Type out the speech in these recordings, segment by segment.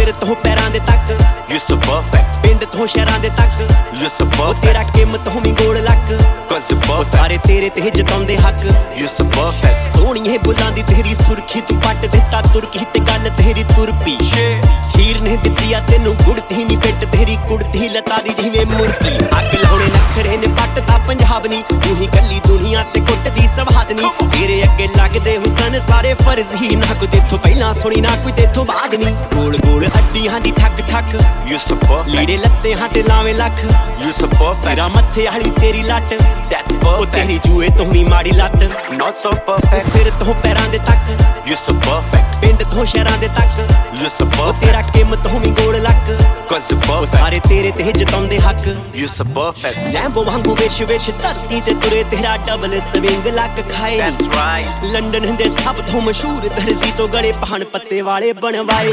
ਸਿਰ ਤੋਂ ਪੈਰਾਂ ਦੇ ਤੱਕ You're so perfect, ਪਿੰਡ ਤੋਂ ਸ਼ਹਿਰਾਂ ਦੇ ਤੱਕ you're so ਤੇਰਾ perfect, ਕੀਮਤ ਹੋਵੀਂ ਗੋਲ ਲੱਕ cause you're perfect, ਸਾਰੇ ਤੇਰੇ ਤੇ ਜਿਤਾਉਂਦੇ ਹੱਕ you're so perfect. ਸੋਹਣੀਏ ਬੁੱਲਾਂ ਦੀ ਤੇਰੀ ਸੁਰਖੀ ਤੂੰ ਪੱਟ ਦਿੱਤਾ ਤੁਰਕੀ ਤੇ ਗੱਲ ਤੇਰੀ ਤੁਰਪੀ ਖੀਰ ਨੇ ਦਿੱਤੀ ਆ ਤੈਨੂੰ ਗੁੜਤੀ ਨਹੀਂ ਫਿੱਟ ਤੇਰੀ ਕੁੜਤੀ ਲਤਾ ਦੀ ਜਿਵੇਂ ਮੁਰਕੀ ਅੱਗ ਲਾਉਣੇ ਨਖਰੇ ਨੇ ਪੱਟਦਾ ਪੰਜਾਬ ਨੀ ਤੂੰ ਹੀ ਕੱਲੀ ਦੁਨੀਆ ਤੇ ਕੁੱਟਦੀ ਸਵਾਦ ਨੀ ਤੇਰੇ ਅੱਗੇ ਲੱਗਦੇ ਹੁਸਨ ਸਾਰੇ ਫਰਜ਼ ਹੀ ਨਾ ਕੋਈ ਤੇਥੋਂ ਪਹਿਲਾਂ ਸੁਣੀ ਨਾ ਕੋਈ ਤੇਥੋਂ ਬਾਅਦ ਨੀ ਗੋਲ ਗੋਲ ਅੱਡੀਆਂ ਦੀ ਠੱਕ ਠੱਕ You're so perfect, ਲੀੜੇ ਲੱਤੇ ਹਾਂ ਤੇ ਲਾਵੇਂ ਲੱਖ you're so perfect, ਸਿਰਾ ਮੱਥੇ ਵਾਲੀ ਤੇਰੀ ਲੱਟ that's ਉਹ ਤੇਰੀ perfect, ਜੂਏ ਤੋਂ ਵੀ ਮਾੜੀ ਲੱਤ not so perfect, ਸਿਰ ਤੋਂ ਪੈਰਾਂ ਦੇ ਤੱਕ you're so perfect, ਪਿੰਡ ਤੋਂ ਸ਼ਹਿਰਾਂ ਦੇ ਤੱਕ you're so ਤੇਰਾ perfect, ਕੀਮਤ ਹੋਵੀਂ ਗੋਲ ਲੱਕ cause you're perfect, ਸਾਰੇ ਤੇਰੇ ਤੇ ਜਿਤਾਉਂਦੇ ਹੱਕ you're so perfect, ਲੈਂਬੋ ਵਾਂਗੂ ਵਿੱਚ ਵਿੱਚ ਧਰਤੀ ਤੇ ਤੁਰੇ ਤੇਰਾ ਡਬਲ ਸਵਿੰਗ ਲੱਗ ਖਾਏ that's right, ਲੰਡਨ ਦੇ ਸਭ ਤੋਂ ਮਸ਼ਹੂਰ ਦਰਜੀ ਤੋਂ ਗਲੇ ਪਹਣ ਪੱਤੇ ਵਾਲੇ ਬਣਵਾਏ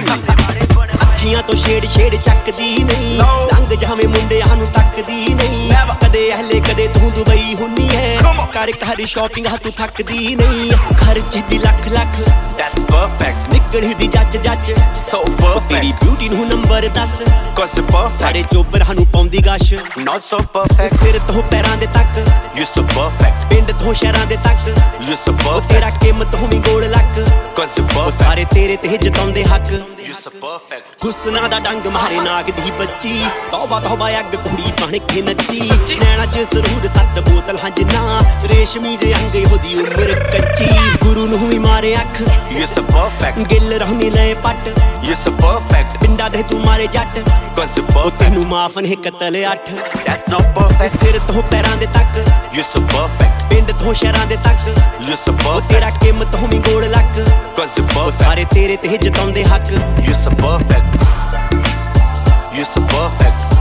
ਅੱਖੀਆਂ ਤੋਂ ਛੇੜ ਛੇੜ ਚੱਕਦੀ ਨਹੀਂ ਲੰਘ ਜਾਵੇਂ ਮੁੰਡਿਆਂ ਨੂੰ ਤੱਕਦੀ ਨਹੀਂ ਕਦੇ ਅਹਲੇ ਕਦੇ ਤੂੰ ਦੁਬਈ ਹੁੰਨੀ ਹੈ ਕਰ ਕਰ ਸ਼ਾਪਿੰਗ ਤੂੰ ਥੱਕਦੀ ਨਹੀਂ ਖਰਚ ਦੀ ਲੱਖ ਲੱਖ that's perfect, ਨਿਕਲੀ ਦੀ ਜੱਜ ਜੱਜ so ਤੇਰੀ perfect, ਬਿਊਟੀ ਨੂੰ ਨੰਬਰ 10 cause you're perfect, ਸਾਰੇ ਚੋਬਰਾਂ ਨੂੰ ਪਾਉਂਦੀ ਗਸ਼ not so perfect, ਸਿਰ ਤੋਂ ਪੈਰਾਂ ਦੇ ਤੱਕ you're so perfect, ਪਿੰਡ ਤੋਂ ਸ਼ਹਿਰਾਂ ਦੇ ਤੱਕ you're so ਤੇਰਾ perfect, ਕੀਮਤ ਹੋਵੀਂ ਗੋਲ ਲੱਕ cause you're perfect, ਸਾਰੇ ਤੇਰੇ ਤੇ ਜਿਤਾਉਂਦੇ ਹੱਕ you're so perfect, ਹੁਸਨਾ ਦਾ ਡੰਗ ਮਾਰੇ ਨਾਗ ਦੀ ਬੱਚੀ ਤੌਬਾ ਤੌਬਾ ਅੱਗ ਕੁੜੀ ਬਣ ਕੇ ਨੱਚੀ ਨੈਣਾ ਚ ਸਰੂਰ 7 ਬੋਤਲ ਹੰਜਨਾ ਰੇਸ਼ਮੀ ਜੇ ਅੰਗ ਉਹਦੀ ਉਮਰ ਕੱਚੀ ਗੁਰੂ ਨੂੰ ਵੀ ਮਾਰੇ ਅੱਖ you're so perfect, ਗਿੱਲ ਰਹਨੀ ਲਏ ਪੱਟ you're so perfect, ਪਿੰਡਾਂ ਦੇ ਤੂੰ ਮਾਰੇ ਜੱਟ cause you're ਉਹ perfect, ਤੈਨੂੰ ਮਾਫ ਨੇ ਕਤਲ 8 that's not perfect, ਸਿਰ ਤੋਂ ਪੈਰਾਂ ਦੇ ਤੱਕ you're so perfect, ਪਿੰਡ ਤੋਂ ਸ਼ਹਿਰਾਂ ਦੇ ਤੱਕ you're so ਤੇਰਾ perfect, ਕੀਮਤ ਹੋਵੀਂ ਗੋਲ ਲੱਕ cause you're perfect, ਸਾਰੇ ਤੇਰੇ ਤੇ ਜਿਤਾਉਂਦੇ ਹੱਕ you're so perfect, you're so perfect,